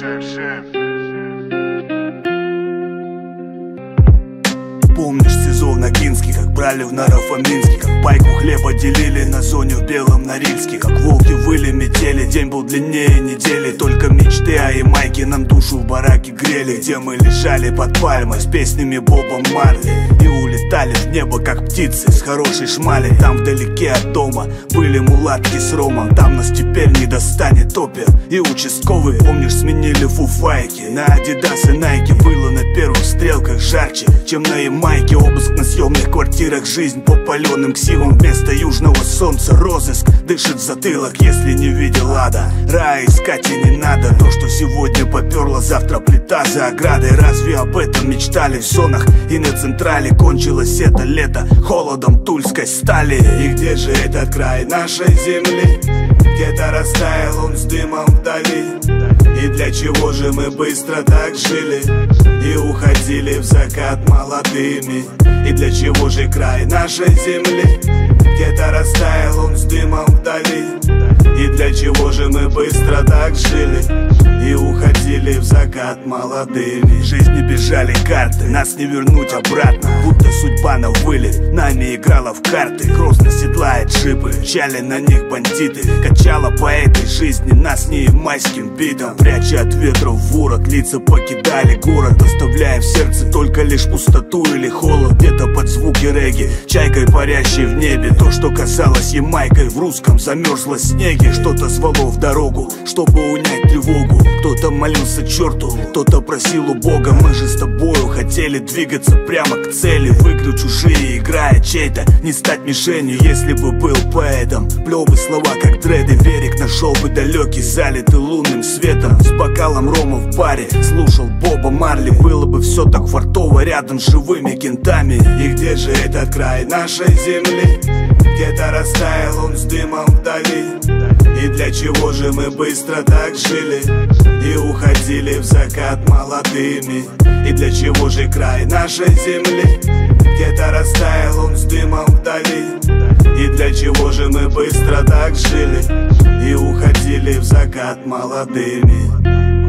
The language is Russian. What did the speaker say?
Помнишь сезон Ногинский, как брали в Наро-Фоминске, как пайку хлеба делили на зоне в Белом Норильске, как волки выли метели, день был длиннее недели. Только мечты о Ямайке нам душу в бараке грели, где мы лежали под пальмой с песнями Боба Марли и улетали в небо, как птицы с хорошей шмали. Там вдалеке от дома были мулатки с ромом, там нас теперь не достанет опер и участковый. Помнишь, сменили фуфайки на Адидас и Найки. Было на первых стрелках жарче, чем на Ямайке. Обыск на съемных квартирах, жизнь по паленым ксивам. Вместо южного солнца розыск дышит в затылок. Если не видел ада, рая искать и не надо. То, что сегодня поперло, завтра плита за оградой. Разве об этом мечтали в зонах и на Централе? Кончилось это лето холодом тульской стали. И где же этот край нашей земли? Где-то растаял он с дымом вдали. И для чего же мы быстро так жили и уходили в закат молодыми? И для чего же край нашей земли? Где-то растаял он с дымом вдали. И для чего же мы быстро так жили и уходили в закат молодыми? В жизни бежали карты, нас не вернуть обратно, будто судьба на вылет нами играла в карты. Грозно седлает джипы, чали на них бандиты. Качала по этой жизни нас не майским битом. Пряча от ветров ворот, лица покидали город, оставляя в сердце только лишь пустоту или холод. Где-то под звуки регги, чайкой парящей в небе. То, что казалось Ямайкой, в русском замерзло снеги. Что-то звало в дорогу, чтобы унять тревогу. Кто-то молился черту, кто-то просил у Бога. Мы же с тобою хотели двигаться прямо к цели. Выиграть чужие, играя чей-то, не стать мишенью. Если бы был поэтом, плел бы слова как дреды. Берег нашел бы далекий, залитый лунным светом. С бокалом рома в баре слушал Боба Марли. Было бы все так фартово рядом с живыми кентами. И где же этот край нашей земли? Где-то растаял он с дымом вдали. И для чего же мы быстро так жили и уходили в закат молодыми? И для чего же край нашей земли? Где-то растаял он с дымом вдали. И для чего же мы быстро так жили и уходили в закат молодыми?